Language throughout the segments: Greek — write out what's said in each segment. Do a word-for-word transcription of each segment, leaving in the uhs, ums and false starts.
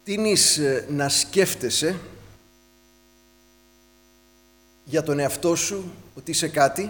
τείνεις να σκέφτεσαι για τον εαυτό σου ότι είσαι κάτι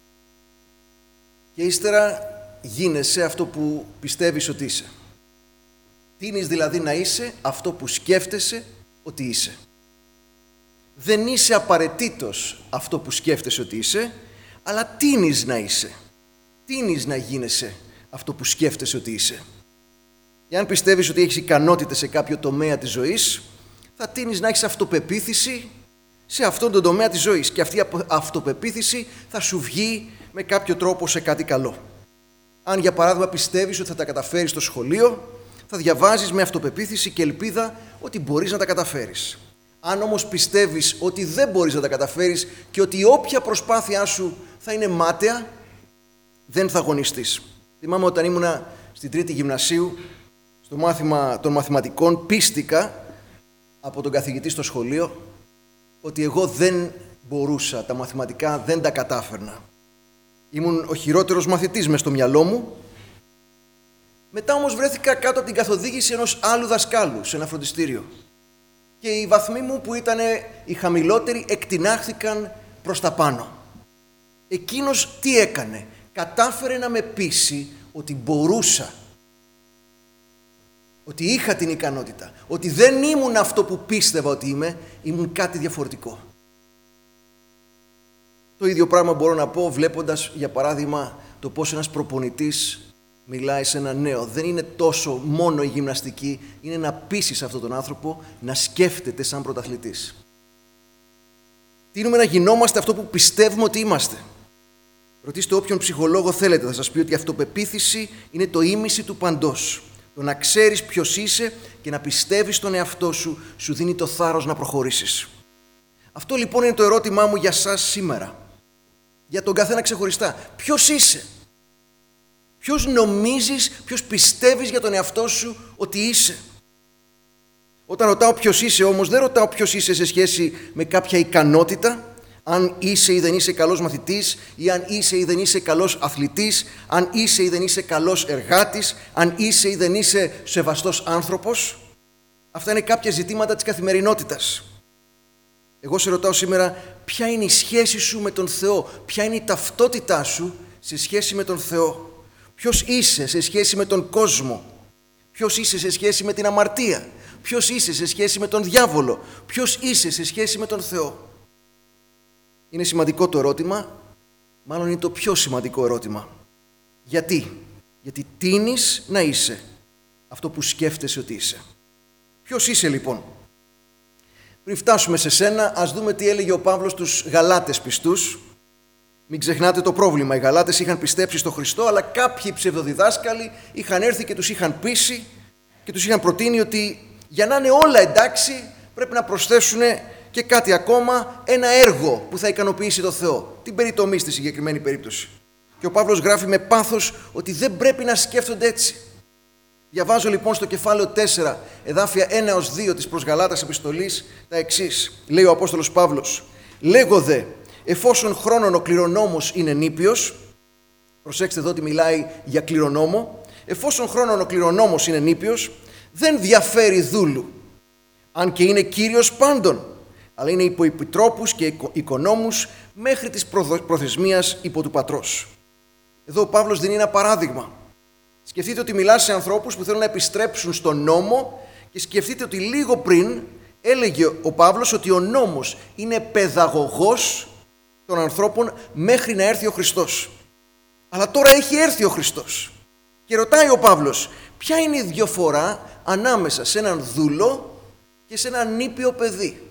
και ύστερα γίνεσαι αυτό που πιστεύεις ότι είσαι. Τείνεις δηλαδή να είσαι αυτό που σκέφτεσαι ότι είσαι. Δεν είσαι απαραίτητος αυτό που σκέφτεσαι ότι είσαι, αλλά τείνεις να είσαι. Τείνεις να γίνεσαι αυτό που σκέφτεσαι ότι είσαι. Εάν πιστεύεις ότι έχεις ικανότητες σε κάποιο τομέα της ζωής, θα τείνεις να έχεις αυτοπεποίθηση σε αυτόν τον τομέα της ζωής. Και αυτή η αυτοπεποίθηση θα σου βγει με κάποιο τρόπο σε κάτι καλό. Αν για παράδειγμα πιστεύεις ότι θα τα καταφέρεις στο σχολείο, θα διαβάζεις με αυτοπεποίθηση και ελπίδα ότι μπορείς να τα καταφέρεις. Αν όμως πιστεύεις ότι δεν μπορείς να τα καταφέρεις και ότι όποια προσπάθειά σου θα είναι μάταια, δεν θα αγωνιστείς. Θυμάμαι όταν ήμουνα στην τρίτη γυμνασίου, στο μάθημα των μαθηματικών, πίστηκα από τον καθηγητή στο σχολείο ότι εγώ δεν μπορούσα, τα μαθηματικά δεν τα κατάφερνα. Ήμουν ο χειρότερος μαθητής μες στο μυαλό μου. Μετά όμως βρέθηκα κάτω από την καθοδήγηση ενός άλλου δασκάλου σε ένα φροντιστήριο. Και οι βαθμοί μου που ήταν οι χαμηλότεροι εκτινάχθηκαν προς τα πάνω. Εκείνος τι έκανε? Κατάφερε να με πείσει ότι μπορούσα, ότι είχα την ικανότητα, ότι δεν ήμουν αυτό που πίστευα ότι είμαι, ήμουν κάτι διαφορετικό. Το ίδιο πράγμα μπορώ να πω βλέποντας, για παράδειγμα, το πώς ένας προπονητής μιλάει σε ένα νέο. Δεν είναι τόσο μόνο η γυμναστική, είναι να πείσεις αυτόν τον άνθρωπο να σκέφτεται σαν πρωταθλητής. Τείνουμε να γινόμαστε αυτό που πιστεύουμε ότι είμαστε. Ρωτήστε όποιον ψυχολόγο θέλετε, θα σας πει ότι η αυτοπεποίθηση είναι το ήμιση του παντός. Το να ξέρεις ποιος είσαι και να πιστεύεις στον εαυτό σου, σου δίνει το θάρρος να προχωρήσεις. Αυτό λοιπόν είναι το ερώτημά μου για σας σήμερα. Για τον καθένα ξεχωριστά. Ποιος είσαι? Ποιος νομίζεις, ποιος πιστεύεις για τον εαυτό σου ότι είσαι? Όταν ρωτάω ποιος είσαι όμως, δεν ρωτάω ποιος είσαι σε σχέση με κάποια ικανότητα, αν είσαι ή δεν είσαι καλός μαθητής, ή αν είσαι ή δεν είσαι καλός αθλητής, αν είσαι ή δεν είσαι καλός εργάτης, αν είσαι ή δεν είσαι σεβαστός άνθρωπος. Αυτά είναι κάποια ζητήματα της καθημερινότητας. Εγώ σε ρωτάω σήμερα, ποια είναι η σχέση σου με τον Θεό, ποια είναι η ταυτότητά σου σε σχέση με τον Θεό. Ποιος είσαι σε σχέση με τον κόσμο, ποιος είσαι σε σχέση με την αμαρτία, ποιος είσαι σε σχέση με τον διάβολο, ποιος είσαι σε σχέση με τον Θεό. Είναι σημαντικό το ερώτημα, μάλλον είναι το πιο σημαντικό ερώτημα. Γιατί? Γιατί τείνεις να είσαι αυτό που σκέφτεσαι ότι είσαι. Ποιος είσαι λοιπόν? Πριν φτάσουμε σε σένα, ας δούμε τι έλεγε ο Παύλος στους Γαλάτες πιστούς. Μην ξεχνάτε το πρόβλημα. Οι Γαλάτες είχαν πιστέψει στο Χριστό, αλλά κάποιοι ψευδοδιδάσκαλοι είχαν έρθει και τους είχαν πείσει και τους είχαν προτείνει ότι για να είναι όλα εντάξει πρέπει να προσθέσουν και κάτι ακόμα, ένα έργο που θα ικανοποιήσει το Θεό. Την περιτομή στη συγκεκριμένη περίπτωση. Και ο Παύλος γράφει με πάθος ότι δεν πρέπει να σκέφτονται έτσι. Διαβάζω λοιπόν στο κεφάλαιο τέσσερα, εδάφια ένα έως δύο της προς Γαλάτας επιστολής, τα εξής. Λέει ο Απόστολος Παύλος: «Λέγω δε, εφόσον χρόνον ο κληρονόμος είναι νήπιος», προσέξτε εδώ ότι μιλάει για κληρονόμο, «εφόσον χρόνον ο κληρονόμος είναι νήπιος, δεν διαφέρει δούλου, αν και είναι κύριος πάντων, αλλά είναι υπό επιτρόπους και οικονόμους μέχρι της προθεσμίας υπό του πατρός». Εδώ ο Παύλος δίνει ένα παράδειγμα. Σκεφτείτε ότι μιλά σε ανθρώπους που θέλουν να επιστρέψουν στον νόμο και σκεφτείτε ότι λίγο πριν έλεγε ο Παύλος ότι ο νόμος είναι παιδαγωγός των ανθρώπων μέχρι να έρθει ο Χριστός. Αλλά τώρα έχει έρθει ο Χριστός. Και ρωτάει ο Παύλος, ποια είναι η διαφορά ανάμεσα σε έναν δούλο και σε έναν νήπιο παιδί?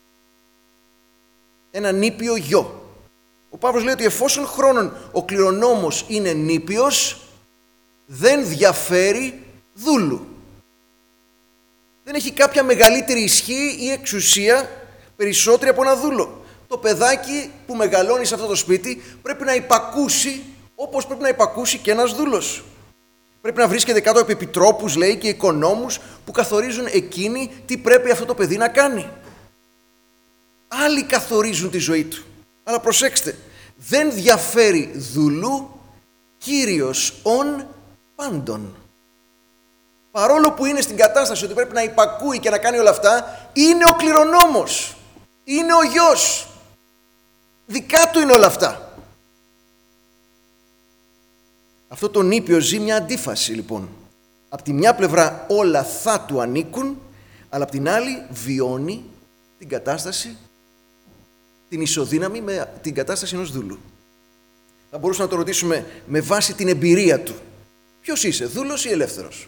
Ένα νήπιο γιο. Ο Παύλος λέει ότι εφόσον χρόνον ο κληρονόμος είναι νήπιος, δεν διαφέρει δούλου. Δεν έχει κάποια μεγαλύτερη ισχύ ή εξουσία περισσότερη από ένα δούλο. Το παιδάκι που μεγαλώνει σε αυτό το σπίτι πρέπει να υπακούσει όπως πρέπει να υπακούσει και ένας δούλος. Πρέπει να βρίσκεται κάτω από επιτρόπους, λέει, και οικονόμους που καθορίζουν εκείνοι τι πρέπει αυτό το παιδί να κάνει. Άλλοι καθορίζουν τη ζωή του. Αλλά προσέξτε, δεν διαφέρει δούλου, κύριος ον πάντων. παρόλο που είναι στην κατάσταση ότι πρέπει να υπακούει και να κάνει όλα αυτά, είναι ο κληρονόμος, είναι ο γιος, δικά του είναι όλα αυτά. Αυτό το νήπιο ζει μια αντίφαση λοιπόν. Απ' τη μια πλευρά όλα θα του ανήκουν, αλλά απ' την άλλη βιώνει την κατάσταση, την ισοδύναμη με την κατάσταση ενός δούλου. Θα μπορούσαμε να το ρωτήσουμε με βάση την εμπειρία του. Ποιος είσαι, δούλος ή ελεύθερος?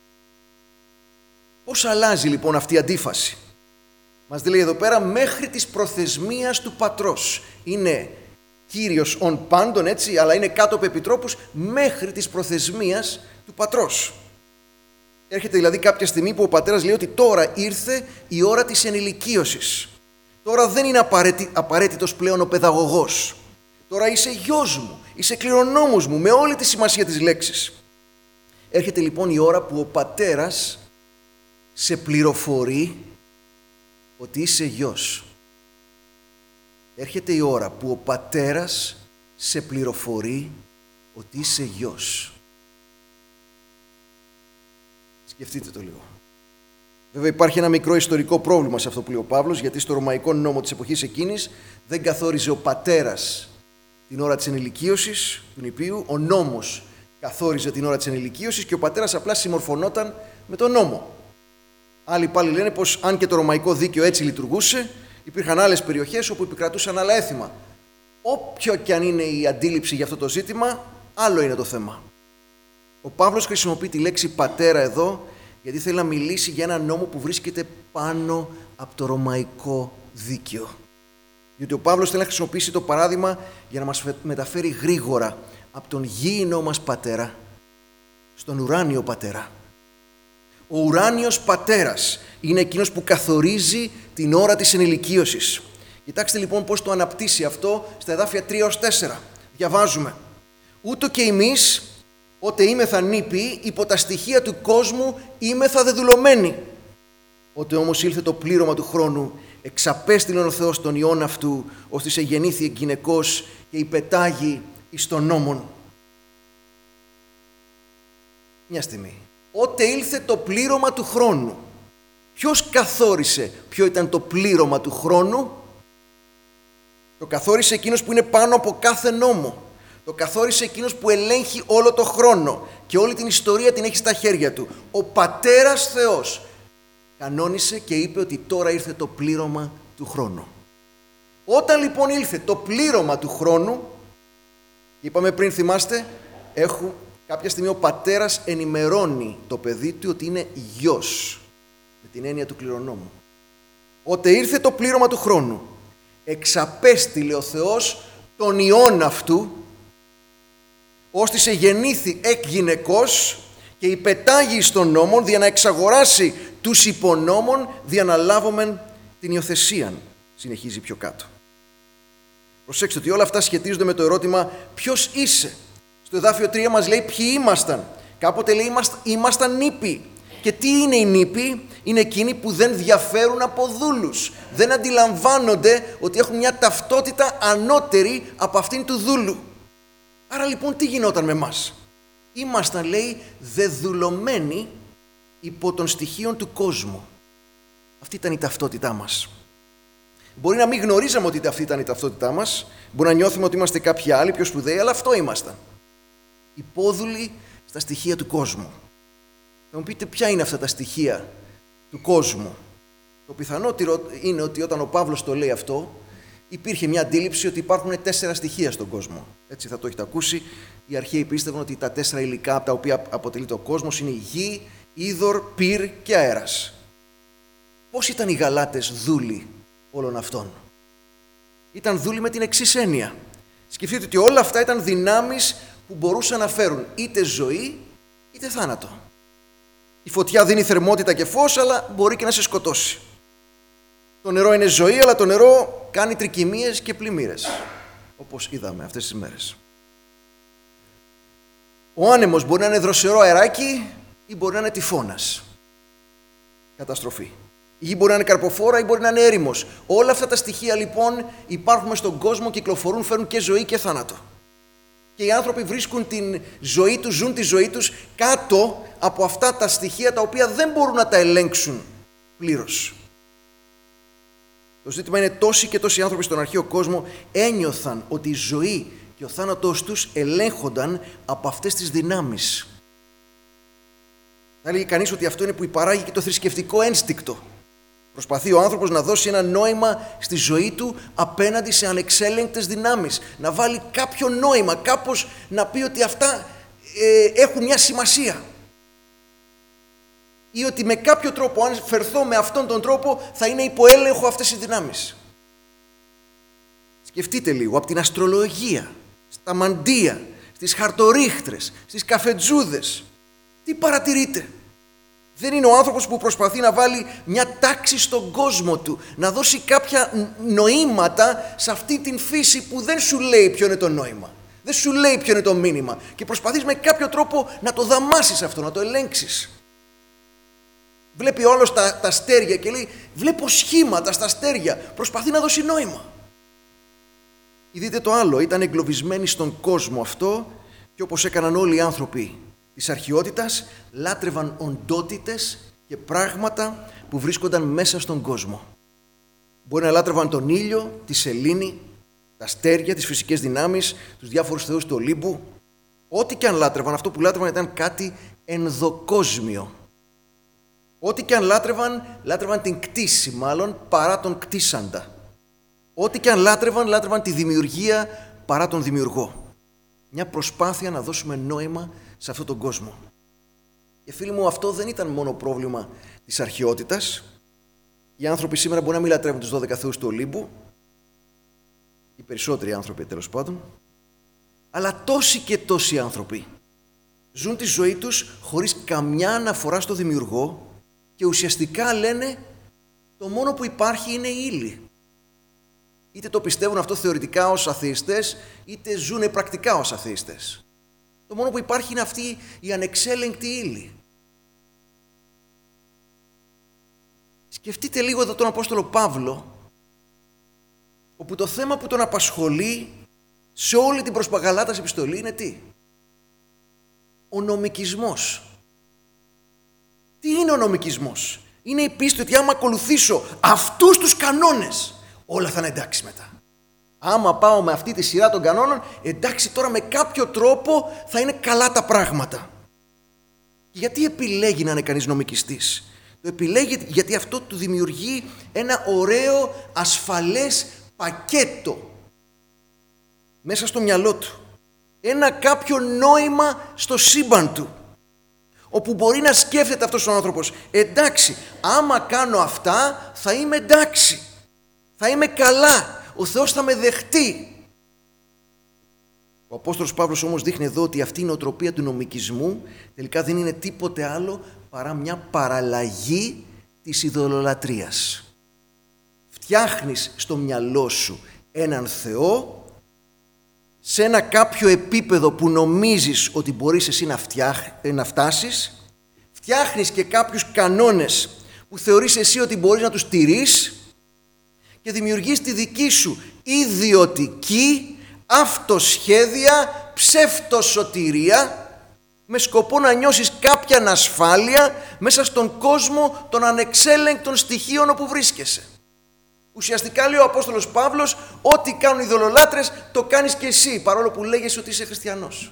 Πώς αλλάζει λοιπόν αυτή η αντίφαση? Μας λέει εδώ πέρα μέχρι της προθεσμίας του πατρός. Είναι κύριος ον πάντων, έτσι, αλλά είναι κάτω από επιτρόπους μέχρι της προθεσμίας του πατρός. Έρχεται δηλαδή κάποια στιγμή που ο πατέρας λέει ότι τώρα ήρθε η ώρα της ενηλικίωσης. Τώρα δεν είναι απαραίτη, απαραίτητος πλέον ο παιδαγωγός. Τώρα είσαι γιος μου, είσαι κληρονόμος μου, με όλη τη σημασία της λέξης. Έρχεται λοιπόν η ώρα που ο πατέρας σε πληροφορεί ότι είσαι γιος. Έρχεται η ώρα που ο πατέρας σε πληροφορεί ότι είσαι γιος. Σκεφτείτε το λίγο. Βέβαια υπάρχει ένα μικρό ιστορικό πρόβλημα σε αυτό που λέει ο Παύλος, γιατί στο ρωμαϊκό νόμο της εποχής εκείνης δεν καθόριζε ο πατέρας την ώρα της ενηλικίωσης του νηπίου, ο νόμος καθόριζε την ώρα της ενηλικίωσης και ο πατέρας απλά συμμορφωνόταν με τον νόμο. Άλλοι πάλι λένε πως αν και το ρωμαϊκό δίκαιο έτσι λειτουργούσε, υπήρχαν άλλες περιοχές όπου επικρατούσαν άλλα έθιμα. Όποιο και αν είναι η αντίληψη για αυτό το ζήτημα, άλλο είναι το θέμα. Ο Παύλος χρησιμοποιεί τη λέξη πατέρα εδώ, γιατί θέλει να μιλήσει για ένα νόμο που βρίσκεται πάνω από το ρωμαϊκό δίκαιο. Γιατί ο Παύλος θέλει να χρησιμοποιήσει το παράδειγμα για να μας μεταφέρει γρήγορα από τον γήινό μας πατέρα στον ουράνιο πατέρα. Ο ουράνιος πατέρας είναι εκείνος που καθορίζει την ώρα της ενηλικίωσης. Κοιτάξτε λοιπόν πώς το αναπτύσσει αυτό στα εδάφια τρία έως τέσσερα. Διαβάζουμε. Ούτω και εμείς, ότε είμεθα νήπιοι, υπό τα στοιχεία του κόσμου είμεθα δεδουλωμένοι. Ότε όμως ήλθε το πλήρωμα του χρόνου, εξαπέστειλεν ο Θεός τον Υιόν αυτού, ώστε σε γεννήθη εκ γυναικός και υπετάγει εις των νόμων. Μια στιγμή. Ότε ήλθε το πλήρωμα του χρόνου. Ποιος καθόρισε ποιο ήταν το πλήρωμα του χρόνου? Το καθόρισε εκείνος που είναι πάνω από κάθε νόμο. Το καθόρισε εκείνος που ελέγχει όλο το χρόνο και όλη την ιστορία την έχει στα χέρια του. Ο Πατέρας Θεός κανόνισε και είπε ότι τώρα ήρθε το πλήρωμα του χρόνου. Όταν λοιπόν ήλθε το πλήρωμα του χρόνου, είπαμε πριν, θυμάστε, έχουν, κάποια στιγμή ο πατέρας ενημερώνει το παιδί του ότι είναι γιος, με την έννοια του κληρονόμου. Ότε ήρθε το πλήρωμα του χρόνου, εξαπέστειλε ο Θεός τον Υιόν αυτού, ώστε σε γεννήθη εκ γυναικός και υπετάγει στον νόμον, δια να εξαγοράσει τους υπονόμων, δια να λάβομεν την υιοθεσίαν. Συνεχίζει πιο κάτω. Προσέξτε ότι όλα αυτά σχετίζονται με το ερώτημα ποιος είσαι. Στο εδάφιο τρία μας λέει ποιοι ήμασταν. Κάποτε λέει ήμασταν νήποι. Και τι είναι οι νήποι? Είναι εκείνοι που δεν διαφέρουν από δούλους. Δεν αντιλαμβάνονται ότι έχουν μια ταυτότητα ανώτερη από αυτήν του δούλου. Άρα λοιπόν τι γινόταν με εμάς? Ήμασταν, λέει, δεδουλωμένοι υπό των στοιχείων του κόσμου. Αυτή ήταν η ταυτότητά μας. Μπορεί να μην γνωρίζαμε ότι αυτή ήταν η ταυτότητά μας, μπορεί να νιώθουμε ότι είμαστε κάποιοι άλλοι πιο σπουδαίοι, αλλά αυτό ήμασταν. Υπόδουλοι στα στοιχεία του κόσμου. Θα μου πείτε ποια είναι αυτά τα στοιχεία του κόσμου. Το πιθανότερο είναι ότι όταν ο Παύλος το λέει αυτό, υπήρχε μια αντίληψη ότι υπάρχουν τέσσερα στοιχεία στον κόσμο. Έτσι θα το έχετε ακούσει. Οι αρχαίοι πίστευαν ότι τα τέσσερα υλικά από τα οποία αποτελείται ο κόσμος είναι η γη, είδωρ, πυρ και αέρας. Πώς ήταν οι Γαλάτες δούλοι όλων αυτών? Ήταν δούλοι με την εξής έννοια. Σκεφτείτε ότι όλα αυτά ήταν δυνάμεις που μπορούσαν να φέρουν είτε ζωή είτε θάνατο. Η φωτιά δίνει θερμότητα και φως, αλλά μπορεί και να σε σκοτώσει. Το νερό είναι ζωή, αλλά το νερό κάνει τρικυμίες και πλημμύρες, όπως είδαμε αυτές τις μέρες. Ο άνεμος μπορεί να είναι δροσερό αεράκι ή μπορεί να είναι τυφώνας. Καταστροφή. Η γη μπορεί να είναι καρποφόρα ή μπορεί να είναι έρημος. Όλα αυτά τα στοιχεία λοιπόν υπάρχουν στον κόσμο, κυκλοφορούν, φέρνουν και ζωή και θάνατο. Και οι άνθρωποι βρίσκουν την ζωή τους, ζουν τη ζωή τους κάτω από αυτά τα στοιχεία τα οποία δεν μπορούν να τα ελέγξουν πλήρως. Το ζήτημα είναι τόσοι και τόσοι άνθρωποι στον αρχαίο κόσμο ένιωθαν ότι η ζωή και ο θάνατός τους ελέγχονταν από αυτές τις δυνάμεις. Θα έλεγε κανείς ότι αυτό είναι που υπαράγει και το θρησκευτικό ένστικτο. Προσπαθεί ο άνθρωπος να δώσει ένα νόημα στη ζωή του απέναντι σε ανεξέλεγκτες δυνάμεις. Να βάλει κάποιο νόημα, κάπως να πει ότι αυτά ε, έχουν μια σημασία. Ή ότι με κάποιο τρόπο, αν φερθώ με αυτόν τον τρόπο, θα είναι υποέλεγχο αυτές οι δυνάμεις. Σκεφτείτε λίγο, από την αστρολογία, στα μαντεία, στις χαρτορίχτρες, στις καφετζούδες, τι παρατηρείτε? Δεν είναι ο άνθρωπος που προσπαθεί να βάλει μια τάξη στον κόσμο του, να δώσει κάποια νοήματα σε αυτή την φύση που δεν σου λέει ποιο είναι το νόημα, δεν σου λέει ποιο είναι το μήνυμα και προσπαθείς με κάποιο τρόπο να το δαμάσεις αυτό, να το ελέγξεις. Βλέπει όλος τα, τα αστέρια και λέει βλέπω σχήματα στα αστέρια, προσπαθεί να δώσει νόημα. Ή δείτε το άλλο, ήταν εγκλωβισμένοι στον κόσμο αυτό και όπως έκαναν όλοι οι άνθρωποι της αρχαιότητας, λάτρευαν οντότητες και πράγματα που βρίσκονταν μέσα στον κόσμο. Μπορεί να λάτρευαν τον ήλιο, τη σελήνη, τα αστέρια, τις φυσικές δυνάμεις, τους διάφορους θεούς του Ολύμπου. Ό,τι και αν λάτρευαν, αυτό που λάτρευαν ήταν κάτι ενδοκόσμιο. Ό,τι και αν λάτρευαν, λάτρευαν την κτήση μάλλον παρά τον κτήσαντα. Ό,τι και αν λάτρευαν, λάτρευαν τη δημιουργία παρά τον δημιουργό. Μια προσπάθεια να δώσουμε νόημα σε αυτόν τον κόσμο. Και φίλοι μου, αυτό δεν ήταν μόνο πρόβλημα της αρχαιότητας. Οι άνθρωποι σήμερα μπορεί να μην λατρεύουν τους δώδεκα θεούς του Ολύμπου, οι περισσότεροι άνθρωποι τέλος πάντων, αλλά τόσοι και τόσοι άνθρωποι ζουν τη ζωή τους χωρίς καμιά αναφορά στο δημιουργό και ουσιαστικά λένε το μόνο που υπάρχει είναι η ύλη. Είτε το πιστεύουν αυτό θεωρητικά ως αθεϊστές, είτε ζουν πρακτικά ως αθεϊστές. Το μόνο που υπάρχει είναι αυτή η ανεξέλεγκτη ύλη. Σκεφτείτε λίγο εδώ τον Απόστολο Παύλο, όπου το θέμα που τον απασχολεί σε όλη την προσπαγαλάτας επιστολή είναι τι? Ο νομικισμός. Τι είναι ο νομικισμός? Είναι η πίστη ότι άμα ακολουθήσω αυτούς τους κανόνες, όλα θα είναι εντάξει μετά. Άμα πάω με αυτή τη σειρά των κανόνων, εντάξει τώρα με κάποιο τρόπο θα είναι καλά τα πράγματα. Και γιατί επιλέγει να είναι κανείς νομικιστής? Το επιλέγει γιατί αυτό του δημιουργεί ένα ωραίο ασφαλές πακέτο μέσα στο μυαλό του. Ένα κάποιο νόημα στο σύμπαν του, όπου μπορεί να σκέφτεται αυτός ο άνθρωπος, εντάξει, άμα κάνω αυτά θα είμαι εντάξει, θα είμαι καλά, ο Θεός θα με δεχτεί. Ο Απόστολος Παύλος όμως δείχνει εδώ ότι αυτή η νοοτροπία του νομικισμού τελικά δεν είναι τίποτε άλλο παρά μια παραλλαγή της ειδωλολατρίας. Φτιάχνεις στο μυαλό σου έναν Θεό σε ένα κάποιο επίπεδο που νομίζεις ότι μπορείς εσύ να, φτιάχ, να φτάσεις, φτιάχνεις και κάποιους κανόνες που θεωρείς εσύ ότι μπορείς να τους τηρείς και δημιουργείς τη δική σου ιδιωτική αυτοσχέδια ψευτοσωτηρία με σκοπό να νιώσεις κάποια ανασφάλεια μέσα στον κόσμο των ανεξέλεγκτων στοιχείων όπου βρίσκεσαι. Ουσιαστικά λέει ο Απόστολος Παύλος, ό,τι κάνουν οι ειδωλολάτρες το κάνεις και εσύ, παρόλο που λέγεσαι ότι είσαι χριστιανός.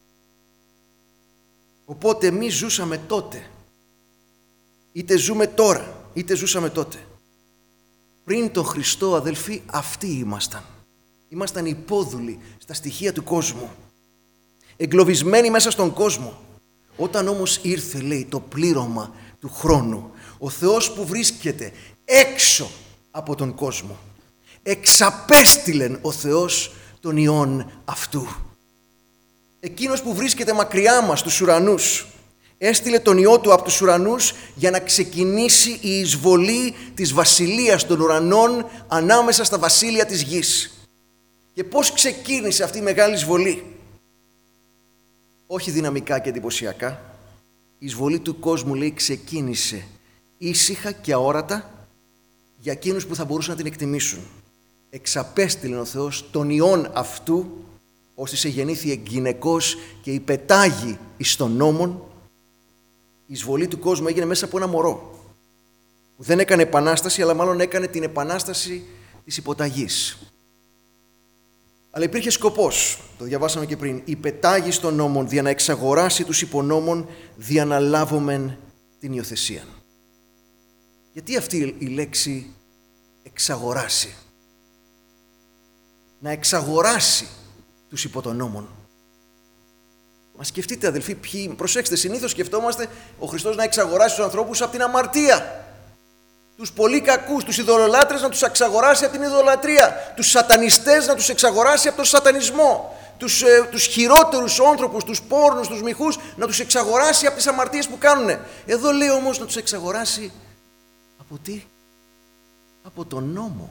Οπότε εμείς ζούσαμε τότε, είτε ζούμε τώρα, είτε ζούσαμε τότε. Πριν τον Χριστό, αδελφοί, αυτοί ήμασταν. Ήμασταν υπόδουλοι στα στοιχεία του κόσμου, εγκλωβισμένοι μέσα στον κόσμο. Όταν όμως ήρθε, λέει, το πλήρωμα του χρόνου, ο Θεός που βρίσκεται έξω από τον κόσμο, εξαπέστειλεν ο Θεός τον Υιόν αυτού. Εκείνος που βρίσκεται μακριά μας στους ουρανούς, έστειλε τον Υιό του από τους ουρανούς για να ξεκινήσει η εισβολή της βασιλείας των ουρανών ανάμεσα στα βασίλεια της γης. Και πώς ξεκίνησε αυτή η μεγάλη εισβολή? Όχι δυναμικά και εντυπωσιακά. Η εισβολή του κόσμου, λέει, ξεκίνησε ήσυχα και αόρατα για εκείνους που θα μπορούσαν να την εκτιμήσουν. Εξαπέστειλε ο Θεός τον Υιόν αυτού ώστε σε γεννήθη γυναικός και υπετάγει εις τον νόμον, η εισβολή του κόσμου έγινε μέσα από ένα μωρό, που δεν έκανε επανάσταση, αλλά μάλλον έκανε την επανάσταση της υποταγής. Αλλά υπήρχε σκοπός, το διαβάσαμε και πριν, υπετάγει στον νόμον, δια να εξαγοράσει τους υπονόμων, δια να λάβομεν την υιοθεσία. Γιατί αυτή η λέξη εξαγοράσει? Να εξαγοράσει τους υπό τον νόμον. Μα σκεφτείτε, αδελφοί, ποιοι, προσέξτε, συνήθως σκεφτόμαστε ο Χριστός να εξαγοράσει τους ανθρώπους από την αμαρτία. Τους πολύ κακούς, τους ειδωλολάτρες να τους εξαγοράσει από την ειδωλατρία. Τους σατανιστές να τους εξαγοράσει από τον σατανισμό. Τους, ε, τους χειρότερους άνθρωπους, τους πόρνους, τους μοιχούς να τους εξαγοράσει από τις αμαρτίες που κάνουν. Εδώ λέει όμως να τους εξαγοράσει από τι? Από τον νόμο.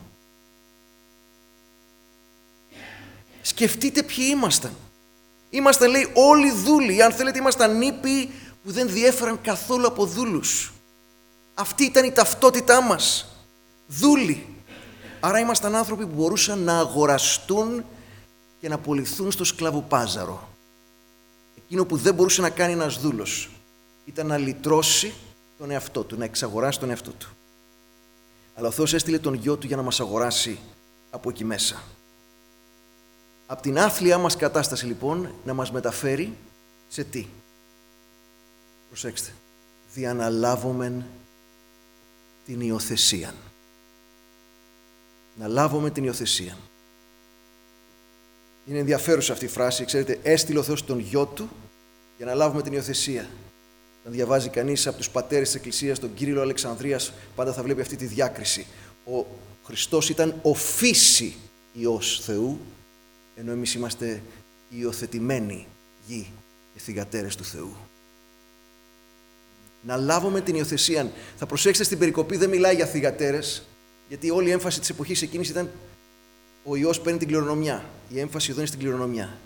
Σκεφτείτε ποιοι ήμασταν. Ήμασταν, λέει, όλοι δούλοι. Αν θέλετε, ήμασταν νήπιοι που δεν διέφεραν καθόλου από δούλους. Αυτή ήταν η ταυτότητά μας. Δούλοι. Άρα ήμασταν άνθρωποι που μπορούσαν να αγοραστούν και να πωληθούν στο σκλαβοπάζαρο. Εκείνο που δεν μπορούσε να κάνει ένας δούλος ήταν να λυτρώσει τον εαυτό του, να εξαγοράσει τον εαυτό του. Αλλά ο Θεός έστειλε τον Γιο Του για να μας αγοράσει από εκεί μέσα. Από την άθλια μας κατάσταση, λοιπόν, να μας μεταφέρει σε τι? Προσέξτε. Διαναλάβομεν την υιοθεσία. Να λάβουμε την υιοθεσία. Είναι ενδιαφέρουσα αυτή η φράση. Ξέρετε, έστειλε ο Θεός τον Γιο Του για να λάβουμε την υιοθεσία. Να διαβάζει κανείς από τους πατέρες της Εκκλησίας, τον Κύριλλο Αλεξανδρίας, πάντα θα βλέπει αυτή τη διάκριση. Ο Χριστός ήταν ο φύση Υιός Θεού, ενώ εμείς είμαστε υιοθετημένοι γη και θυγατέρες του Θεού. Να λάβουμε την υιοθεσία. Θα προσέξετε, στην περικοπή δεν μιλάει για θυγατέρες, γιατί όλη η έμφαση της εποχής εκείνης ήταν ο Υιός παίρνει την κληρονομιά. Η έμφαση εδώ είναι στην κληρονομιά.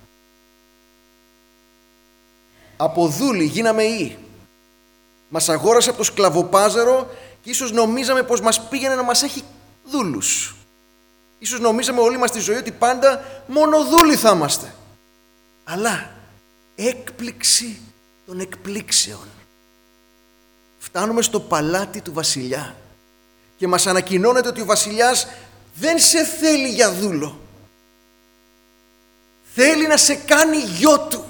Από δούλοι γίναμε Υιοί. Μας αγόρασε από το σκλαβοπάζαρο και ίσως νομίζαμε πως μας πήγαινε να μας έχει δούλους. Ίσως νομίζαμε όλη μας τη ζωή ότι πάντα μόνο δούλοι θα είμαστε. Αλλά έκπληξη των εκπλήξεων. Φτάνουμε στο παλάτι του βασιλιά και μας ανακοινώνεται ότι ο βασιλιάς δεν σε θέλει για δούλο. Θέλει να σε κάνει γιο του.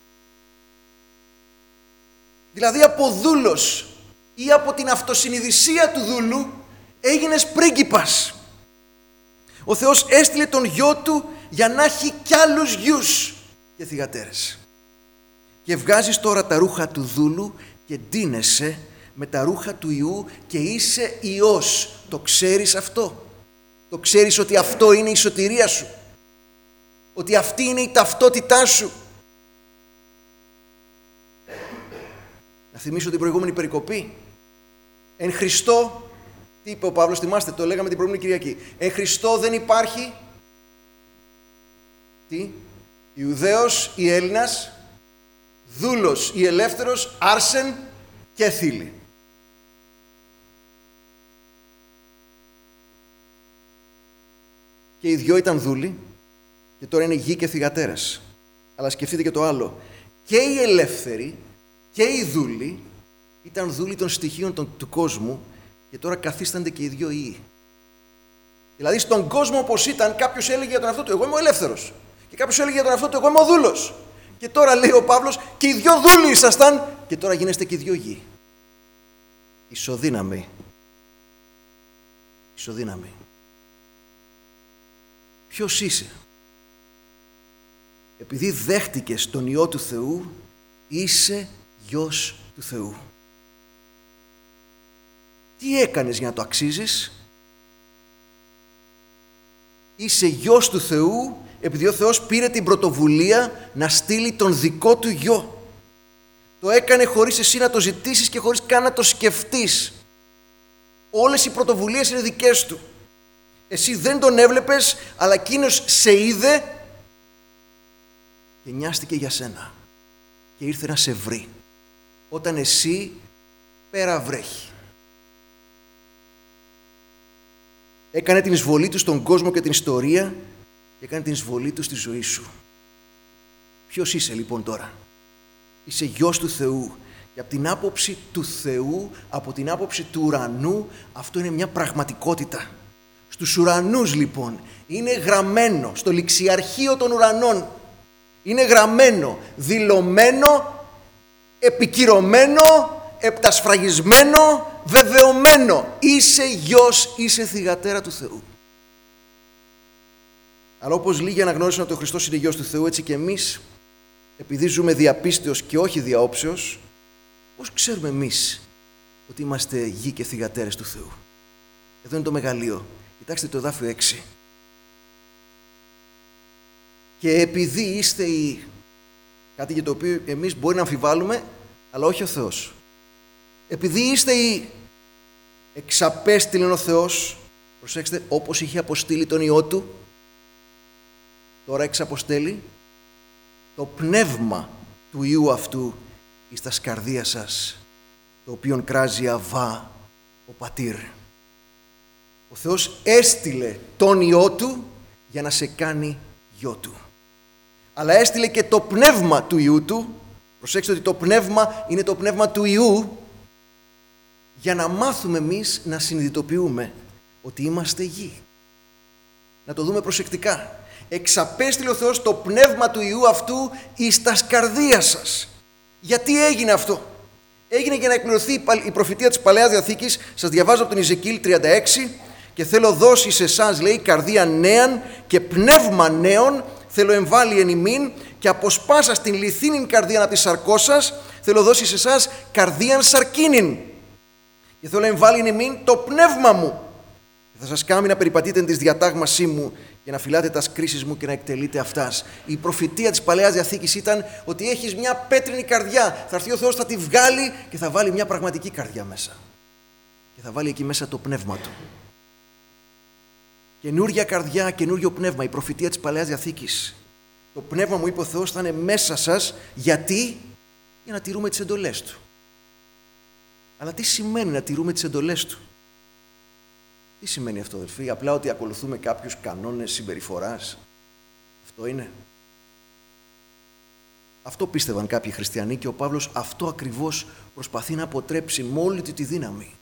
Δηλαδή από δούλος ή από την αυτοσυνειδησία του δούλου έγινες πρίγκιπας. Ο Θεός έστειλε τον Γιο Του για να έχει κι άλλους γιους και θυγατέρες. Και βγάζεις τώρα τα ρούχα του δούλου και ντύνεσαι με τα ρούχα του Υιού και είσαι Υιός. Το ξέρεις αυτό? Το ξέρεις ότι αυτό είναι η σωτηρία σου? Ότι αυτή είναι η ταυτότητά σου? Να θυμίσω την προηγούμενη περικοπή. Εν Χριστώ, τι είπε ο Παύλος, θυμάστε, το λέγαμε την προηγούμενη Κυριακή. Εν Χριστώ δεν υπάρχει τι? Ιουδαίος ή Έλληνας, δούλος ή ελεύθερος, άρσεν και θήλη. Και οι δυο ήταν δούλοι και τώρα είναι γη και θυγατέρες. Αλλά σκεφτείτε και το άλλο. Και οι ελεύθεροι και οι δούλοι ήταν δούλοι των στοιχείων των, του κόσμου και τώρα καθίστανται και οι δυο Υιοί. Δηλαδή στον κόσμο όπως ήταν, κάποιος έλεγε για τον εαυτό του εγώ είμαι ο ελεύθερος και κάποιος έλεγε για τον εαυτό του εγώ είμαι ο δούλος. Και τώρα λέει ο Παύλος και οι δυο δούλοι ήσασταν και τώρα γίνεστε και οι δυο γη. Ισοδύναμοι. Ισοδύναμοι. Ποιος είσαι? Επειδή δέχτηκες τον Υιό του Θεού, είσαι γιος του Θεού. Τι έκανες για να το αξίζεις? Είσαι γιος του Θεού επειδή ο Θεός πήρε την πρωτοβουλία να στείλει τον δικό του γιο. Το έκανε χωρίς εσύ να το ζητήσεις και χωρίς καν να το σκεφτείς. Όλες οι πρωτοβουλίες είναι δικές του. Εσύ δεν τον έβλεπες, αλλά εκείνος σε είδε και νοιάστηκε για σένα και ήρθε να σε βρει όταν εσύ πέρα βρέχει. Έκανε την εισβολή του στον κόσμο και την ιστορία και έκανε την εισβολή του στη ζωή σου. Ποιος είσαι λοιπόν τώρα? Είσαι γιος του Θεού. Και από την άποψη του Θεού, από την άποψη του ουρανού, αυτό είναι μια πραγματικότητα. Στους ουρανούς λοιπόν είναι γραμμένο, στο ληξιαρχείο των ουρανών, είναι γραμμένο, δηλωμένο, επικυρωμένο, επτασφραγισμένο, βεβαιωμένο. Είσαι γιος, είσαι θυγατέρα του Θεού. Αλλά όπως λίγοι αναγνώρισαν ότι ο Χριστός είναι γιος του Θεού, έτσι και εμείς, επειδή ζούμε διαπίστεως και όχι διαόψεως, πώς ξέρουμε εμείς ότι είμαστε γη και θυγατέρες του Θεού? Εδώ είναι το μεγαλείο. Κοιτάξτε το εδάφιο έξι. Και επειδή είστε οι... κάτι για το οποίο εμείς μπορεί να αμφιβάλλουμε, αλλά όχι ο Θεός. Επειδή είστε οι... εξαπέστειλεν ο Θεός, προσέξτε, όπως είχε αποστείλει τον Υιό Του, τώρα εξαποστέλει το πνεύμα του Υιού αυτού εις τα σκαρδία σας, το οποίον κράζει Αββά ο Πατήρ. Ο Θεός έστειλε τον Υιό Του για να σε κάνει γιο Του. Αλλά έστειλε και το πνεύμα του Υιού Του. Προσέξτε ότι το πνεύμα είναι το πνεύμα του Υιού, για να μάθουμε εμείς να συνειδητοποιούμε ότι είμαστε γη. Να το δούμε προσεκτικά. Εξαπέστειλε ο Θεός το πνεύμα του Υιού αυτού εις τα σκαρδία σας. Γιατί έγινε αυτό? Έγινε για να εκπληρωθεί η προφητεία της Παλαιάς Διαθήκης. Σας διαβάζω από τον Ιεζεκίηλ τριάντα έξι. Και θέλω δώσει σε εσάς, λέει, καρδία νέαν και πνεύμα νέων θέλω εμβάλει εν ημίν, και από σπάσα στην λιθίνην καρδία από τη σαρκό σας θέλω δώσει σε εσάς καρδίαν σαρκίνην. Και θέλω εμβάλει εν ημίν το πνεύμα μου. Και θα σας κάνει να περιπατείτε εν της διατάγμασή μου και να φυλάτε τας κρίσεις μου και να εκτελείτε αυτάς. Η προφητεία της Παλαιάς Διαθήκης ήταν ότι έχεις μια πέτρινη καρδιά. Θα έρθει ο Θεός, θα τη βγάλει και θα βάλει μια πραγματική καρδιά μέσα. Και θα βάλει εκεί μέσα το πνεύμα Του. Καινούρια καρδιά, καινούριο πνεύμα, η προφητεία της Παλαιάς Διαθήκης. Το πνεύμα μου, είπε ο Θεός, θα είναι μέσα σας. Γιατί? Για να τηρούμε τις εντολές Του. Αλλά τι σημαίνει να τηρούμε τις εντολές Του? Τι σημαίνει αυτό, αδελφοί? Απλά ότι ακολουθούμε κάποιους κανόνες συμπεριφοράς? Αυτό είναι? Αυτό πίστευαν κάποιοι χριστιανοί και ο Παύλος αυτό ακριβώς προσπαθεί να αποτρέψει με όλη τη δύναμη.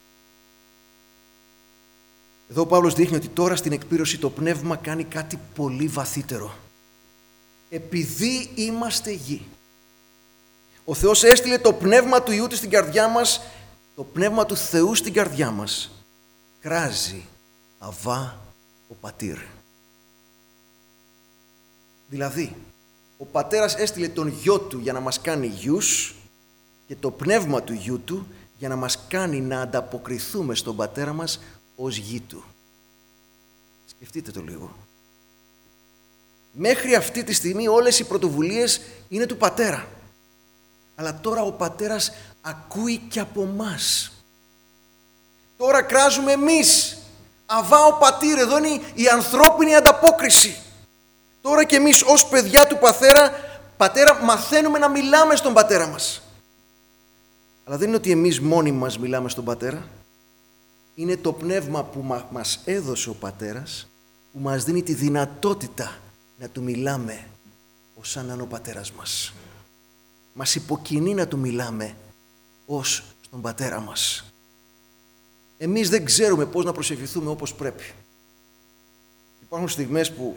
Εδώ ο Παύλος δείχνει ότι τώρα στην εκπήρωση το πνεύμα κάνει κάτι πολύ βαθύτερο. Επειδή είμαστε γη, ο Θεός έστειλε το πνεύμα του Υιού Του στην καρδιά μας, το πνεύμα του Θεού στην καρδιά μας. Κράζει Αββά ο Πατήρ. Δηλαδή, ο Πατέρας έστειλε τον Γιο Του για να μας κάνει γιους και το πνεύμα του Γιού Του για να μας κάνει να ανταποκριθούμε στον Πατέρα μας ως γη Του. Σκεφτείτε το λίγο. Μέχρι αυτή τη στιγμή όλες οι πρωτοβουλίες είναι του Πατέρα. Αλλά τώρα ο Πατέρας ακούει και από μας. Τώρα κράζουμε εμείς. Αββά ο Πατήρ, εδώ είναι η ανθρώπινη ανταπόκριση. Τώρα και εμείς ως παιδιά του Πατέρα, πατέρα μαθαίνουμε να μιλάμε στον Πατέρα μας. Αλλά δεν είναι ότι εμείς μόνοι μας μιλάμε στον Πατέρα. Είναι το πνεύμα που μας έδωσε ο Πατέρας, που μας δίνει τη δυνατότητα να Του μιλάμε ως αν είναι ο Πατέρας μας. Μας υποκινεί να Του μιλάμε ως στον Πατέρα μας. Εμείς δεν ξέρουμε πώς να προσευχηθούμε όπως πρέπει. Υπάρχουν στιγμές που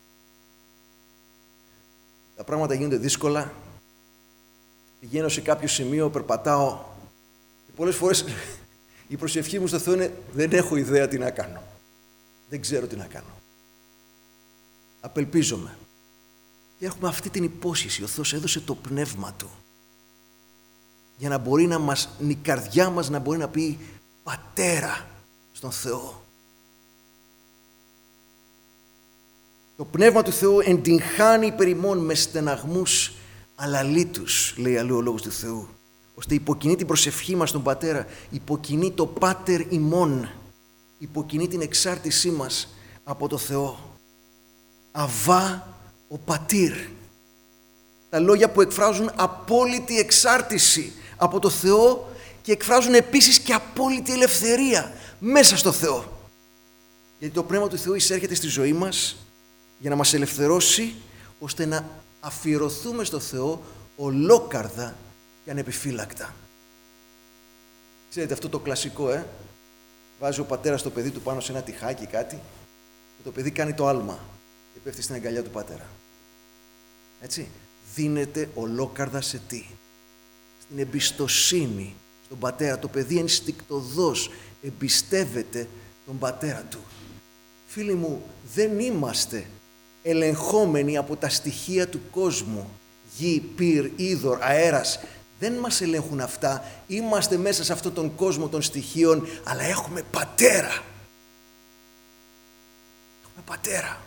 τα πράγματα γίνονται δύσκολα. Πηγαίνω σε κάποιο σημείο, περπατάω και πολλές φορές η προσευχή μου στο Θεό είναι δεν έχω ιδέα τι να κάνω. Δεν ξέρω τι να κάνω. Απελπίζομαι. Και έχουμε αυτή την υπόσχεση. Ο Θεός έδωσε το πνεύμα Του για να μπορεί να μας, η καρδιά μας να μπορεί να πει Πατέρα στον Θεό. Το πνεύμα του Θεού εντυγχάνει περιμόν με στεναγμούς αλαλήτους, λέει αλλού ο λόγος του Θεού, ώστε υποκινεί την προσευχή μας στον Πατέρα, υποκινεί το Πάτερ ημών, υποκινεί την εξάρτησή μας από το Θεό. Αββά ο Πατήρ. Τα λόγια που εκφράζουν απόλυτη εξάρτηση από το Θεό και εκφράζουν επίσης και απόλυτη ελευθερία μέσα στο Θεό. Γιατί το Πνεύμα του Θεού εισέρχεται στη ζωή μας για να μας ελευθερώσει, ώστε να αφιερωθούμε στο Θεό ολόκαρδα και ανεπιφύλακτα. Ξέρετε αυτό το κλασικό, ε? Βάζει ο πατέρας το παιδί του πάνω σε ένα τυχάκι κάτι και το παιδί κάνει το άλμα και πέφτει στην αγκαλιά του πατέρα. Έτσι. Δίνεται ολόκαρδα σε τι? Στην εμπιστοσύνη στον πατέρα. Το παιδί ενστικτωδώς εμπιστεύεται τον πατέρα του. Φίλοι μου, δεν είμαστε ελεγχόμενοι από τα στοιχεία του κόσμου. Γη, πυρ, είδωρ, αέρας. Δεν μας ελέγχουν αυτά. Είμαστε μέσα σε αυτόν τον κόσμο των στοιχείων, αλλά έχουμε πατέρα. Έχουμε πατέρα.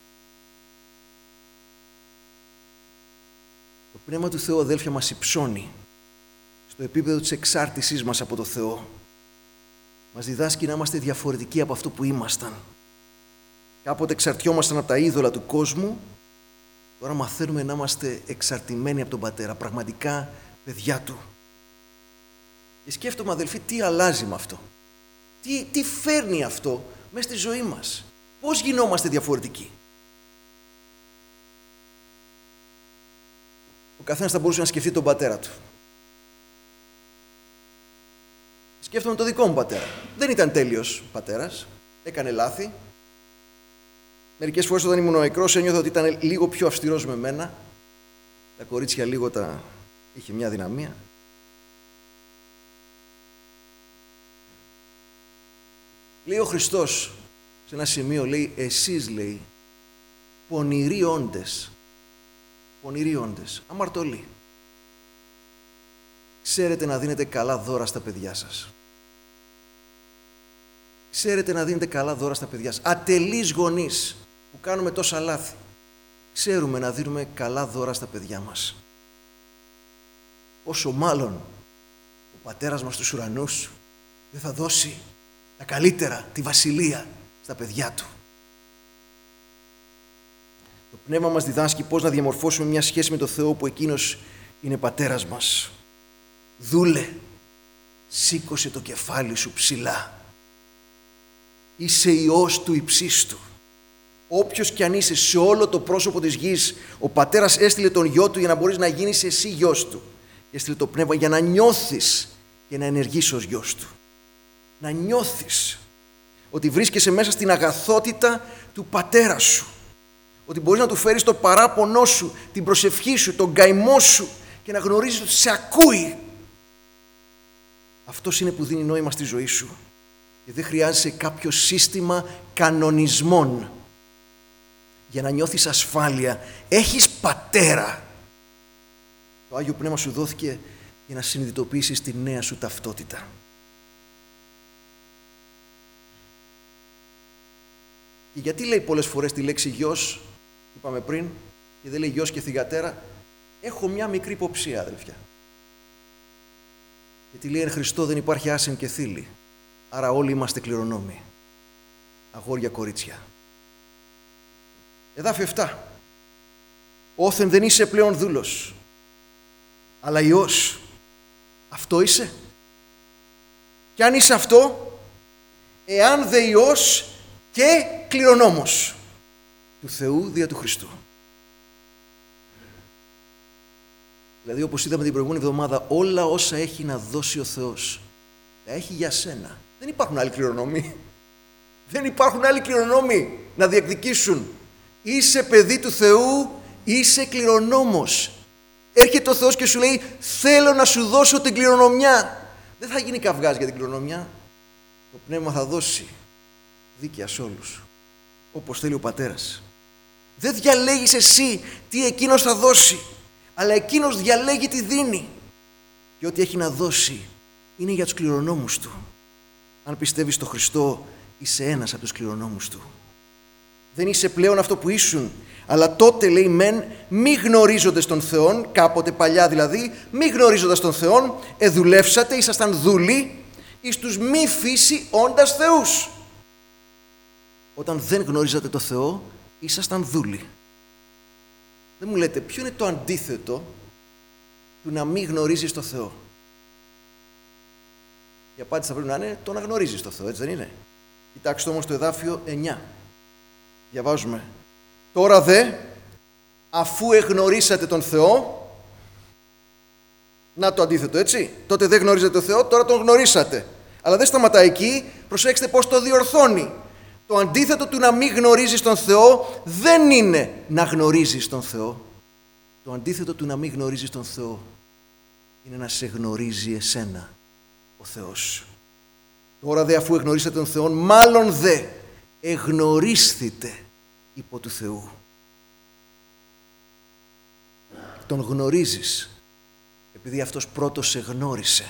Το Πνεύμα του Θεού, αδέλφια, μας υψώνει στο επίπεδο της εξάρτησής μας από το Θεό. Μας διδάσκει να είμαστε διαφορετικοί από αυτό που ήμασταν. Κάποτε εξαρτιόμασταν από τα είδωλα του κόσμου, τώρα μαθαίνουμε να είμαστε εξαρτημένοι από τον Πατέρα, πραγματικά παιδιά Του. Και σκέφτομαι, αδελφοί, τι αλλάζει με αυτό. Τι, τι φέρνει αυτό μέσα στη ζωή μας. Πώς γινόμαστε διαφορετικοί. Ο καθένας θα μπορούσε να σκεφτεί τον πατέρα του. Σκέφτομαι τον δικό μου πατέρα. Δεν ήταν τέλειος πατέρας. Έκανε λάθη. Μερικές φορές όταν ήμουν νεμικρός ένιωθα ότι ήταν λίγο πιο αυστηρός με μένα. Τα κορίτσια λίγο τα είχε μια δυναμία. Λέει ο Χριστός σε ένα σημείο, λέει, εσείς, λέει, πονηροί όντες, πονηροί όντες, αμαρτωλοί. Ξέρετε να δίνετε καλά δώρα στα παιδιά σας. Ξέρετε να δίνετε καλά δώρα στα παιδιά σας. Ατελείς γονείς που κάνουμε τόσα λάθη. Ξέρουμε να δίνουμε καλά δώρα στα παιδιά μας. Όσο μάλλον ο πατέρας μας στους ουρανούς δεν θα δώσει τα καλύτερα, τη βασιλεία στα παιδιά του. Το Πνεύμα μας διδάσκει πώς να διαμορφώσουμε μια σχέση με τον Θεό που εκείνος είναι πατέρας μας. Δούλε, σήκωσε το κεφάλι σου ψηλά. Είσαι Υιός του Υψίστου. Όποιος κι αν είσαι σε όλο το πρόσωπο της γης, ο πατέρας έστειλε τον Υιό του για να μπορείς να γίνεις εσύ γιος του. Και έστειλε το Πνεύμα για να νιώθεις και να ενεργείς ως γιος του. Να νιώθεις ότι βρίσκεσαι μέσα στην αγαθότητα του πατέρα σου. Ότι μπορείς να του φέρεις το παράπονό σου, την προσευχή σου, τον καημό σου και να γνωρίζεις ότι σε ακούει. Αυτός είναι που δίνει νόημα στη ζωή σου. Και δεν χρειάζεσαι κάποιο σύστημα κανονισμών για να νιώθεις ασφάλεια. Έχεις πατέρα. Το Άγιο Πνεύμα σου δόθηκε για να συνειδητοποιήσεις τη νέα σου ταυτότητα. Και γιατί λέει πολλές φορές τη λέξη γιος, είπαμε πριν, και δεν λέει γιος και θυγατέρα? Έχω μια μικρή υποψία, αδελφιά. Γιατί λέει εν Χριστώ δεν υπάρχει άσεν και θήλη. Άρα όλοι είμαστε κληρονόμοι. Αγόρια, κορίτσια. Εδάφιο επτά. Όθεν δεν είσαι πλέον δούλος, αλλά Υιός. Αυτό είσαι. Και αν είσαι αυτό, εάν δε Υιός και κληρονόμος του Θεού δια του Χριστού. Δηλαδή, όπως είδαμε την προηγούμενη εβδομάδα, όλα όσα έχει να δώσει ο Θεός τα έχει για σένα. Δεν υπάρχουν άλλοι κληρονόμοι. Δεν υπάρχουν άλλοι κληρονόμοι να διεκδικήσουν. Είσαι παιδί του Θεού, είσαι κληρονόμος. Έρχεται ο Θεός και σου λέει, θέλω να σου δώσω την κληρονομιά. Δεν θα γίνει καυγάς για την κληρονομιά. Το Πνεύμα θα δώσει δίκαια σε όλους, όπως θέλει ο Πατέρας. Δεν διαλέγεις εσύ τι εκείνος θα δώσει, αλλά εκείνος διαλέγει τι δίνει. Και ό,τι έχει να δώσει είναι για τους κληρονόμους του. Αν πιστεύεις στο Χριστό, είσαι ένας από τους κληρονόμους του. Δεν είσαι πλέον αυτό που ήσουν, αλλά τότε, λέει, μεν μη γνωρίζοντες τον Θεόν, κάποτε παλιά δηλαδή, μη γνωρίζοντας τον Θεόν, εδουλεύσατε, ήσασταν δούλοι εις τους μη φύση όντας θεούς. Όταν δεν γνωρίζατε το Θεό, ήσασταν δούλοι. Δεν μου λέτε ποιο είναι το αντίθετο του να μην γνωρίζεις το Θεό. Η απάντηση θα πρέπει να είναι το να γνωρίζεις το Θεό, έτσι δεν είναι? Κοιτάξτε όμως το εδάφιο εννιά. Διαβάζουμε. Τώρα δε, αφού εγνωρίσατε τον Θεό, να το αντίθετο, έτσι. Τότε δεν γνωρίζετε τον Θεό, τώρα τον γνωρίσατε. Αλλά δεν σταματάει εκεί, προσέξτε πώς το διορθώνει. Το αντίθετο του να μην γνωρίζεις τον Θεό δεν είναι να γνωρίζεις τον Θεό. Το αντίθετο του να μην γνωρίζεις τον Θεό είναι να σε γνωρίζει εσένα ο Θεός. Τώρα δε, αφού εγνωρίσατε τον Θεό, μάλλον δε εγνωρίσθητε υπό του Θεού. Τον γνωρίζεις επειδή αυτός πρώτος σε γνώρισε.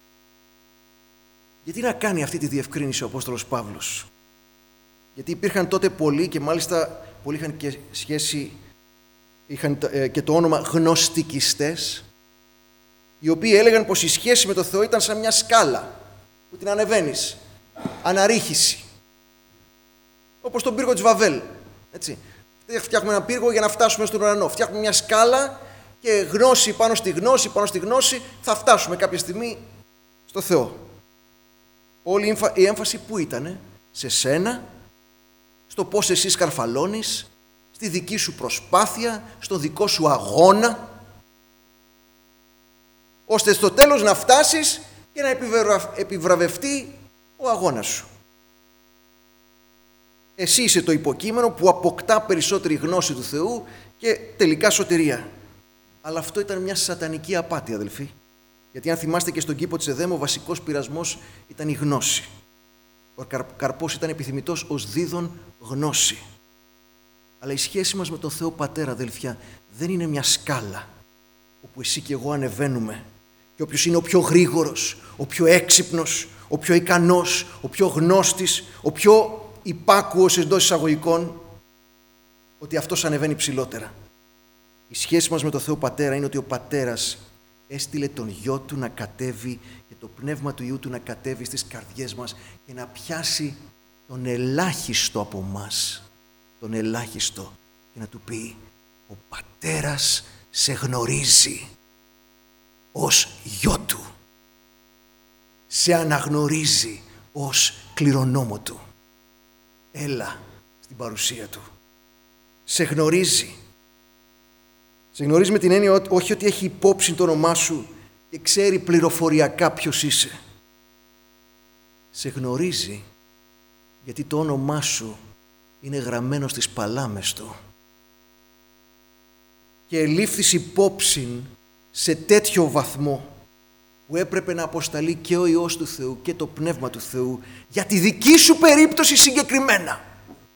Γιατί να κάνει αυτή τη διευκρίνηση ο Απόστολος Παύλος? Γιατί υπήρχαν τότε πολλοί, και μάλιστα πολλοί είχαν και σχέση, είχαν και το όνομα γνωστικιστές, οι οποίοι έλεγαν πως η σχέση με το Θεό ήταν σαν μια σκάλα που την ανεβαίνεις, αναρρίχηση, όπως τον πύργο της Βαβέλ, έτσι. Φτιάχνουμε ένα πύργο για να φτάσουμε στον ουρανό, φτιάχνουμε μια σκάλα και γνώση πάνω στη γνώση, πάνω στη γνώση, θα φτάσουμε κάποια στιγμή στο Θεό. Όλη η έμφαση που ήτανε? Σε σένα, στο πώς εσύ σκαρφαλώνεις, στη δική σου προσπάθεια, στο δικό σου αγώνα, ώστε στο τέλος να φτάσεις και να επιβραβευτεί ο αγώνας σου. Εσύ είσαι το υποκείμενο που αποκτά περισσότερη γνώση του Θεού και τελικά σωτηρία. Αλλά αυτό ήταν μια σατανική απάτη, αδελφοί. Γιατί αν θυμάστε και στον κήπο της Εδέμ, ο βασικός πειρασμός ήταν η γνώση. Ο καρπός ήταν επιθυμητός ως δίδων γνώση. Αλλά η σχέση μας με τον Θεό Πατέρα, αδελφιά, δεν είναι μια σκάλα όπου εσύ και εγώ ανεβαίνουμε και όποιος είναι ο πιο γρήγορος, ο πιο έξυπνος, ο πιο ικανός, ο πιο γνώστης, ο πιο υπάκουος εντός εισαγωγικών, ότι αυτός ανεβαίνει ψηλότερα. Η σχέση μας με τον Θεό Πατέρα είναι ότι ο Πατέρας έστειλε τον Γιο Του να κατέβει και το Πνεύμα του Υιού Του να κατέβει στις καρδιές μας και να πιάσει τον ελάχιστο από μας, τον ελάχιστο, και να του πει: ο Πατέρας σε γνωρίζει ως Γιο Του, σε αναγνωρίζει ως κληρονόμο Του. Έλα στην παρουσία Του. Σε γνωρίζει. Σε γνωρίζει με την έννοια όχι ότι έχει υπόψη το όνομά σου και ξέρει πληροφοριακά ποιος είσαι. Σε γνωρίζει γιατί το όνομά σου είναι γραμμένο στις παλάμες Του. Και ελήφθης υπόψη σε τέτοιο βαθμό που έπρεπε να αποσταλεί και ο Υιός του Θεού και το Πνεύμα του Θεού για τη δική σου περίπτωση συγκεκριμένα.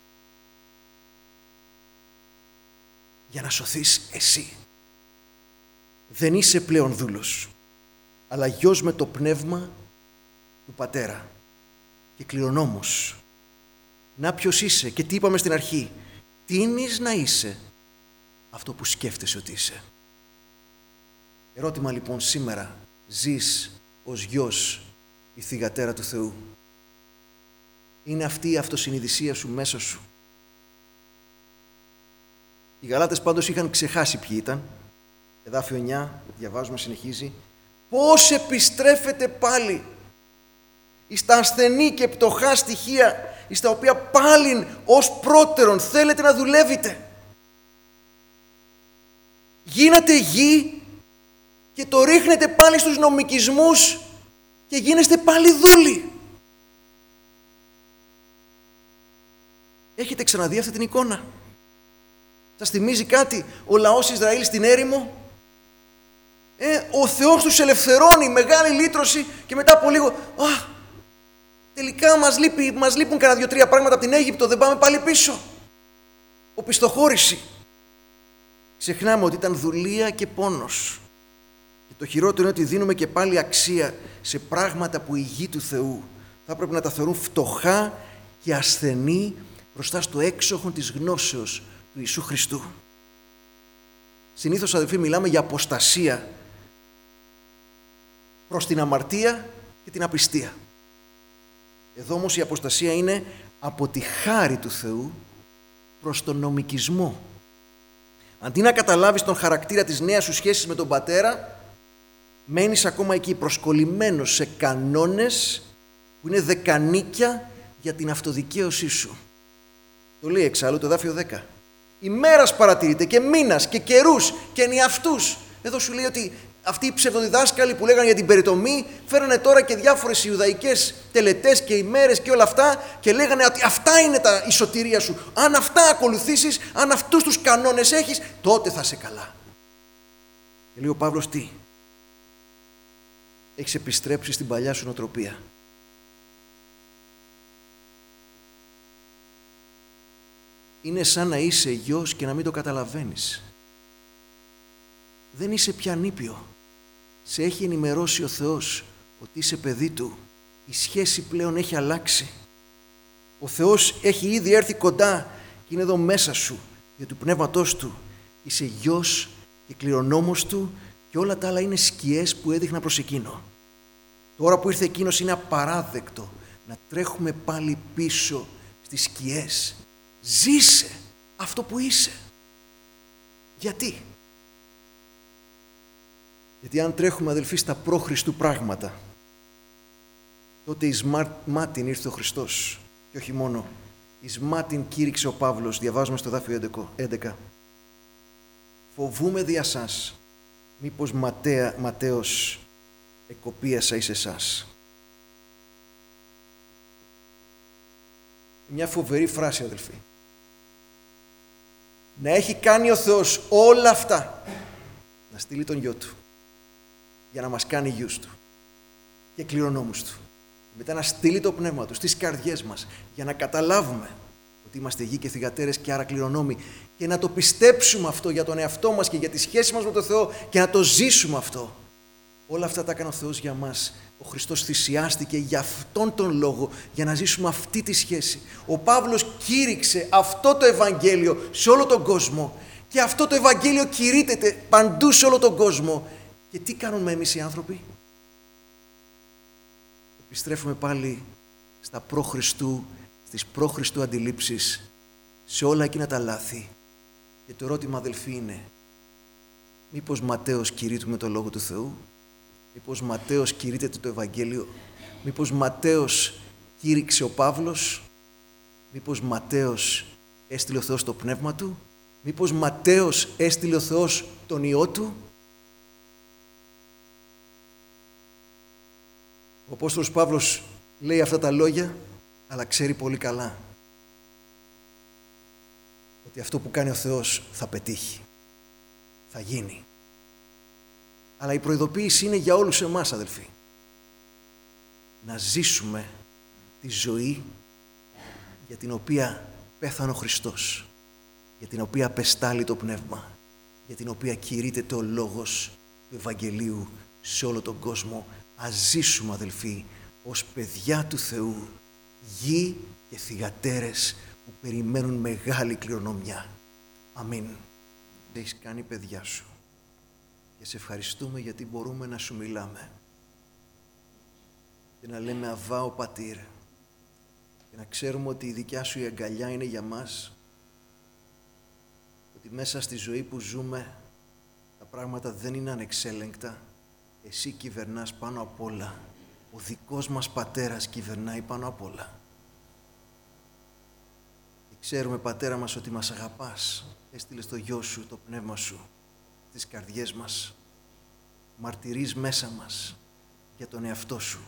Για να σωθείς εσύ. Δεν είσαι πλέον δούλος, αλλά γιος με το Πνεύμα του Πατέρα και κληρονόμος. Να ποιος είσαι και τι είπαμε στην αρχή. Τείνεις να είσαι αυτό που σκέφτεσαι ότι είσαι. Ερώτημα λοιπόν σήμερα. Ζεις ως γιος ή θυγατέρα του Θεού? Είναι αυτή η αυτοσυνειδησία σου μέσα σου? Οι Γαλάτες πάντως είχαν ξεχάσει ποιοι ήταν. Εδάφιο εννιά, διαβάζουμε, συνεχίζει. Πώς επιστρέφετε πάλι εις τα ασθενή και πτωχά στοιχεία, εις τα οποία πάλιν ως πρώτερον θέλετε να δουλεύετε. Γίνατε γη και το ρίχνετε πάλι στους νομικισμούς και γίνεστε πάλι δούλοι. Έχετε ξαναδεί αυτή την εικόνα? Σας θυμίζει κάτι ο λαός Ισραήλ στην έρημο? Ε, ο Θεός τους ελευθερώνει, μεγάλη λύτρωση, και μετά από λίγο, α, τελικά μας, λείπει, μας λείπουν κανένα δύο-τρία πράγματα από την Αίγυπτο, δεν πάμε πάλι πίσω. Οπισθοχώρηση. Ξεχνάμε ότι ήταν δουλεία και πόνος. Και το χειρότερο είναι ότι δίνουμε και πάλι αξία σε πράγματα που οι γη του Θεού θα πρέπει να τα θεωρούν φτωχά και ασθενή μπροστά στο έξοχο της γνώσεως του Ιησού Χριστού. Συνήθως, αδελφοί, μιλάμε για αποστασία προς την αμαρτία και την απιστία. Εδώ όμως η αποστασία είναι από τη χάρη του Θεού προς τον νομικισμό. Αντί να καταλάβεις τον χαρακτήρα της νέας σου σχέσης με τον Πατέρα, μένεις ακόμα εκεί προσκολλημένος σε κανόνες που είναι δεκανίκια για την αυτοδικαίωσή σου. Το λέει εξάλλου το εδάφιο δέκα. ημέρας παρατηρείται και μήνας και καιρούς και ενιαυτούς. Εδώ σου λέει ότι αυτοί οι ψευδοδιδάσκαλοι που λέγανε για την περιτομή φέρανε τώρα και διάφορες ιουδαϊκές τελετές και ημέρες και όλα αυτά και λέγανε ότι αυτά είναι τα η σωτηρία σου. Αν αυτά ακολουθήσεις, αν αυτούς τους κανόνες έχεις, τότε θα είσαι καλά. Και λέει ο Παύλος τι? Έχεις επιστρέψει στην παλιά σου νοοτροπία. Είναι σαν να είσαι γιος και να μην το καταλαβαίνεις. Δεν είσαι πια νήπιο. Σε έχει ενημερώσει ο Θεός ότι είσαι παιδί Του. Η σχέση πλέον έχει αλλάξει. Ο Θεός έχει ήδη έρθει κοντά και είναι εδώ μέσα σου για του Πνεύματός Του. Είσαι γιος και κληρονόμος Του και όλα τα άλλα είναι σκιές που έδειχναν προς εκείνο. Τώρα που ήρθε εκείνος είναι απαράδεκτο να τρέχουμε πάλι πίσω στις σκιές. Ζήσε αυτό που είσαι. Γιατί? Γιατί αν τρέχουμε, αδελφοί, στα προ-Χριστού πράγματα, τότε εις μάτιν ήρθε ο Χριστός. Και όχι μόνο. Εις μάτιν κήρυξε ο Παύλος, διαβάζουμε στο εδάφιο έντεκα. Φοβούμαι δια σας, μήπως ματέα, ματέως εκοπίασα εις εσάς. Μια φοβερή φράση, αδελφοί. Να έχει κάνει ο Θεός όλα αυτά, να στείλει τον Γιο Του για να μας κάνει γιους Του και κληρονόμους Του. Μετά να στείλει το Πνεύμα Του στις καρδιές μας για να καταλάβουμε ότι είμαστε γη και θυγατέρες και άρα κληρονόμοι και να το πιστέψουμε αυτό για τον εαυτό μας και για τη σχέση μας με τον Θεό και να το ζήσουμε αυτό. Όλα αυτά τα έκανε ο Θεός για μας. Ο Χριστός θυσιάστηκε για αυτόν τον λόγο, για να ζήσουμε αυτή τη σχέση. Ο Παύλος κήρυξε αυτό το Ευαγγέλιο σε όλο τον κόσμο και αυτό το Ευαγγέλιο κηρύττεται παντού σε όλο τον κόσμο. Και τι κάνουμε εμείς οι άνθρωποι? Επιστρέφουμε πάλι στα προ-Χριστού, στις προ-Χριστού αντιλήψεις, σε όλα εκείνα τα λάθη. Και το ερώτημα, αδελφοί, είναι μήπως Ματέος κηρύττουμε το Λόγο του Θεού? Μήπως Ματέος κηρύττεται το Ευαγγέλιο? Μήπως Ματέος κήρυξε ο Παύλος? Μήπως Ματέος έστειλε ο Θεός το Πνεύμα Του? Μήπως Ματέος έστειλε ο Θεός τον Υιό Του? Ο Απόστολος Παύλος λέει αυτά τα λόγια, αλλά ξέρει πολύ καλά ότι αυτό που κάνει ο Θεός θα πετύχει, θα γίνει. Αλλά η προειδοποίηση είναι για όλους εμάς, αδελφοί. Να ζήσουμε τη ζωή για την οποία πέθανε ο Χριστός, για την οποία απεστάλλει το Πνεύμα, για την οποία κηρύττεται ο λόγος του Ευαγγελίου σε όλο τον κόσμο. Ας ζήσουμε, αδελφοί, ως παιδιά του Θεού, γη και θυγατέρες που περιμένουν μεγάλη κληρονομιά. Αμήν. Έχεις κάνει παιδιά σου και σε ευχαριστούμε γιατί μπορούμε να σου μιλάμε και να λέμε Αβά ο Πατήρ και να ξέρουμε ότι η δικιά σου η αγκαλιά είναι για μας, ότι μέσα στη ζωή που ζούμε τα πράγματα δεν είναι ανεξέλεγκτα. Εσύ κυβερνάς πάνω απ' όλα. Ο δικός μας Πατέρας κυβερνάει πάνω απ' όλα. Και ξέρουμε, Πατέρα μας, ότι μας αγαπάς. Έστειλες το Γιο Σου, το Πνεύμα Σου, στις καρδιές μας. Μαρτυρείς μέσα μας για τον εαυτό Σου.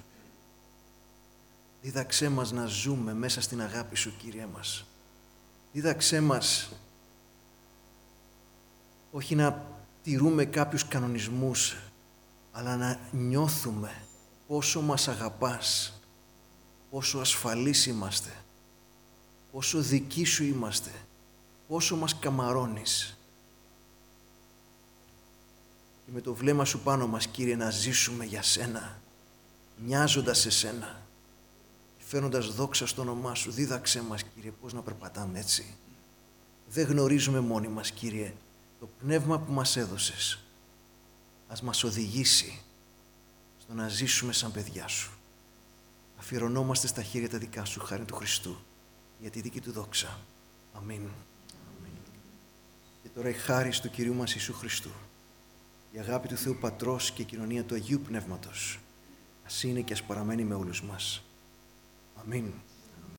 Δίδαξέ μας να ζούμε μέσα στην αγάπη Σου, Κύριε μας. Δίδαξέ μας όχι να τηρούμε κάποιους κανονισμούς, αλλά να νιώθουμε πόσο μας αγαπάς, πόσο ασφαλείς είμαστε, πόσο δικοί Σου είμαστε, πόσο μας καμαρώνεις. Και με το βλέμμα Σου πάνω μας, Κύριε, να ζήσουμε για Σένα, μοιάζοντας σε Σένα, φέρνοντας δόξα στο όνομά Σου. Δίδαξέ μας, Κύριε, πώς να περπατάμε έτσι. Δεν γνωρίζουμε μόνοι μας, Κύριε, το πνεύμα που μας έδωσες. Ας μας οδηγήσει στο να ζήσουμε σαν παιδιά Σου. Αφιερωνόμαστε στα χέρια τα δικά Σου, χάρη του Χριστού, για τη δική Του δόξα. Αμήν. Αμήν. Και τώρα η χάρις του Κυρίου μας Ιησού Χριστού, η αγάπη του Θεού Πατρός και η κοινωνία του Αγίου Πνεύματος, ας είναι και ας παραμένει με όλους μας. Αμήν.